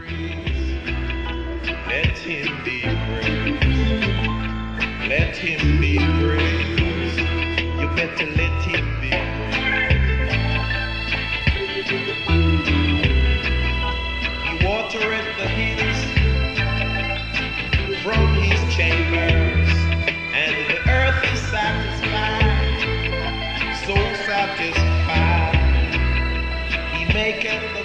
Let him be praised. Let him be praised. You better let him be praised. He watereth the hills from his chambers, and the earth is satisfied, so satisfied. He maketh the